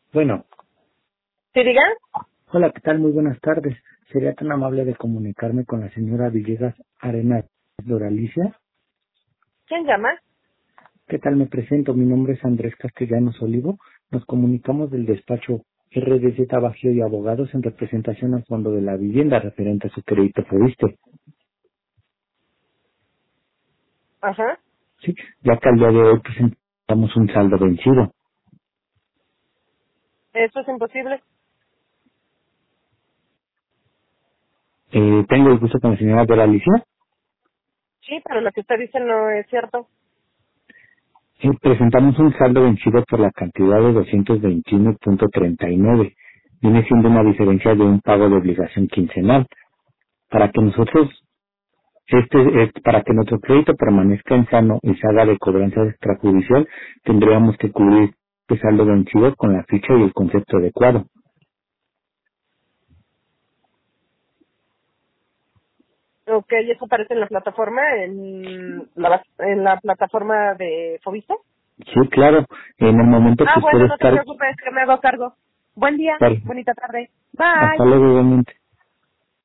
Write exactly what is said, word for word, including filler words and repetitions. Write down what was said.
Bueno, ¿Sí, diga? hola, ¿qué tal? Muy buenas tardes. ¿Sería tan amable de comunicarme con la señora Villegas Arenas Doralicia? ¿Quién llama? ¿Qué tal? Me presento. Mi nombre es Andrés Castellanos Olivo. Nos comunicamos del despacho R D Z Bajío y Abogados en representación al Fondo de la Vivienda referente a su crédito Fobiste. Ajá. Sí, ya que al día de hoy presentamos un saldo vencido. Eso es imposible. Eh, tengo el gusto con la señora Doralicia. Sí, pero lo que usted dice no es cierto. Sí, presentamos un saldo vencido por la cantidad de doscientos veintiuno punto treinta y nueve. Viene siendo una diferencia de un pago de obligación quincenal. Para que nosotros, este, es- para que nuestro crédito permanezca en sano y se haga de cobranza extrajudicial, tendríamos que cubrir este saldo vencido con la ficha y el concepto adecuado. Ok, ¿y eso aparece en la plataforma, en la, en la plataforma de Fobista? Sí, claro, en el momento Ah, que bueno, ustedes no te estar, preocupes, que me hago cargo. Buen día, estar bonita tarde. Bye. hasta luego igualmente.